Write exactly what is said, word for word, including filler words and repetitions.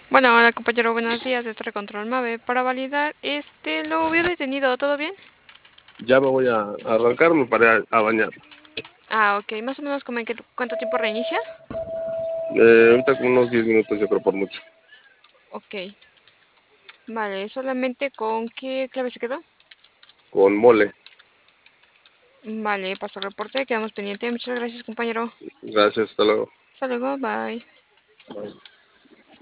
Bueno, hola compañero, buenos días de Torre Control Mave. Para validar, este, lo hubiera detenido, ¿todo bien? Ya me voy a arrancarme para a bañar. Ah, ok, más o menos como en qué, cuánto tiempo reinicia. Eh, ahorita con unos diez minutos, yo creo por mucho. Ok, vale, solamente con qué clave se quedó. Con mole. Vale, paso el reporte, quedamos pendientes. Muchas gracias compañero. Gracias, hasta luego. Hasta luego, bye. Bye.